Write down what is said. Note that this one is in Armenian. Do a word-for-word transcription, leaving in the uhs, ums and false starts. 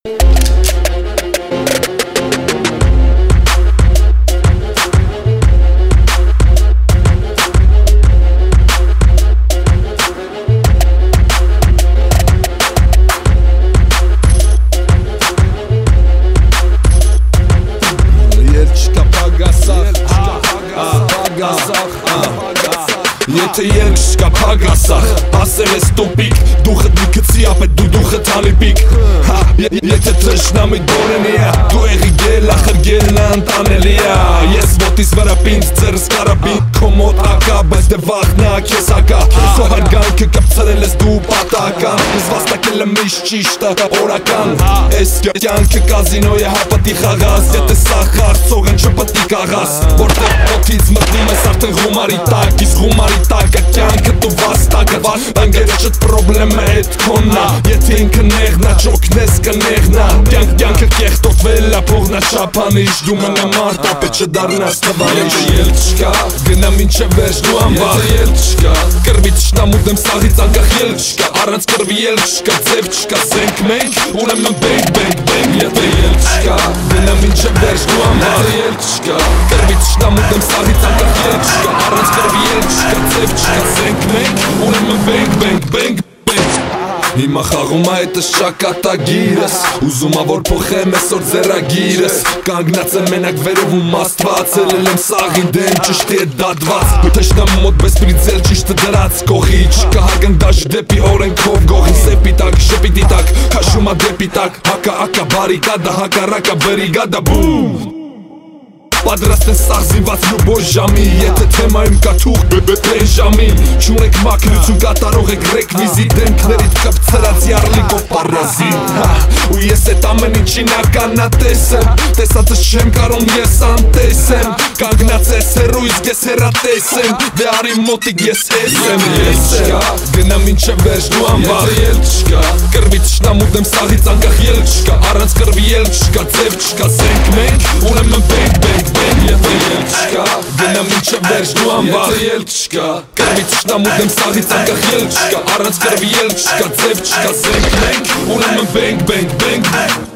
Եթե երկշ կա պագասախ, ասել ես տուպիկ, դուխըտ մի կծի ապետ դու դուխըտ հալիպիկ Եթե թշնամի դորենի է, դու էղի գել, ախր գելն անտանելի է Ես ոտիս վրա պինդ, ձերս կարաբին, կոմոտ ակա, բայց դե վաղնա կես ակա Սոհարգանքը կպցրել ես դու պատական, ես վաստակել եմ միշտ ճիշտը, օրական Ես կյանքը կազինո է հապատի խաղաս, եթե սաղ խաղցող են չպտի կաղաս Որտեղ ոտից մտնում ես արդեն խումարի տակ, իս խումարի տակը կյանքը դու վաստակը Անգերը չտ պրոբլեմը էտ կոննա, եթե ինքը նեղնա, չոքնես կնեղնա Կյանք կյանքը կեղտոտվել ա փողնա շապանիշ, դու մնա մարդ ապե չդարնաս տվանիշ Եթե ելք չկա, գնամ ինչև վերջ դու անվախ Եթե ելք չկա, կրվի թշնամուտ եմ սաղից անկախ ելք չկա Առանց կրվի ելք չկա, ձև չկա, սենք մենք, ուրեմն բենք, բենք, բենք Եթե ելք չկա, գնամ ինչև վերջ դու անվախ Եթե ելք չկա, կրվի թշնամուտ եմ սաղից անկախ ելք չկա Առանց կրվի ելք չկա, ձև չկա, սենք մենք, ուրեմն բենք, բենք, բենք Հիմա խաղում ա հետս ճակատագիրս Ուզում ա որ փոխեմ այսօր ձեռագիրս Կանգնած եմ մենակ վերևում աստված Էլել եմ սաղի դեմ ճիշտի է դադված Թշնամ մոտ պես պրիձել ճիշտը դրած կողի Չկա հարգանդաշ դեպի օրենքով գողի Սեպի տակ, շեպիտի տակ, հաշում ա դեպի տակ Հակա ակա բարիկադա, հակարակա բերիգադա բում Պատրաստ են սաղ զինված լուբոյ ժամի Եթե թեմայում կա թուղ բեն ժամի Չունեք մակնություն կատարող եք ռեկվիզիտ Դեմքներիդ կպցրած յարլիկով պարազիտ Ու ես էտ ամեն ինչին ականատես եմ Տեսածս չեմ կարում ես անտես եմ Կանգնած ես հերույս ես հերատես եմ Դե արի մոտիկ ես ես եմ Ես չկա, գնամ ինչև վերջ դու անվախ Եթե ելք չկա, կրվի թշնամուտ եմ սաղից անկախ ելք չկա Առանց կրվի ելք չկա, ձև չկա, սենք մենք Ուրեմն բենք, բենք Եթե ելք չկա, գնամ ինչև վերջ դու անվախ Եթե ելք չկա, կրվի թշնամուտ եմ սաղից անկախ ելք չկա Առանց կրվի ելք չկա, ձև չկա, սենք մենք Ուրեմն բենք, բենք, բենք